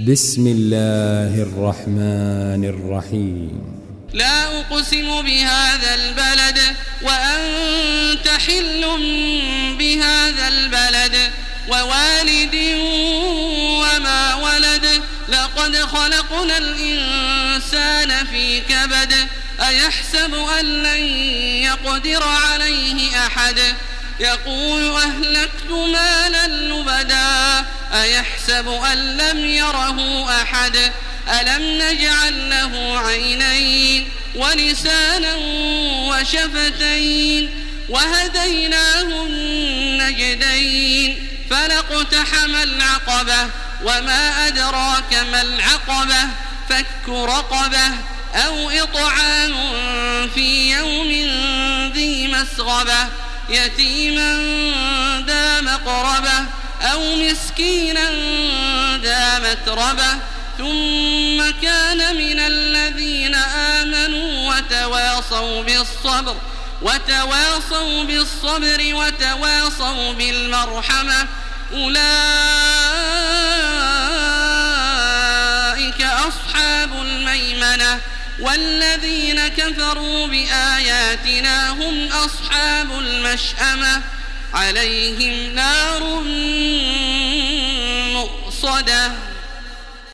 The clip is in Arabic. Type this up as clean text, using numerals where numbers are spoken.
بسم الله الرحمن الرحيم. لا أقسم بهذا البلد وأنت حل بهذا البلد ووالد وما ولد لقد خلقنا الإنسان في كبد أيحسب أن لن يقدر عليه أحد يقول أهلكت مالا لبدا أيحسب أن لم يره أحد ألم نجعل له عينين ولسانا وشفتين وهديناه النجدين فلاقتحم العقبة وما أدراك ما العقبة فك رقبة أو إطعام في يوم ذي مسغبة يتيما ذا مقربة أو مسكينا ذا متربة ثم كان من الذين آمنوا وتواصوا بالصبر وتواصوا بالمرحمة أولئك أصحاب الميمنة والذين كفروا بآياتنا هم أصحاب المشأمة عليهم نار مؤصدة.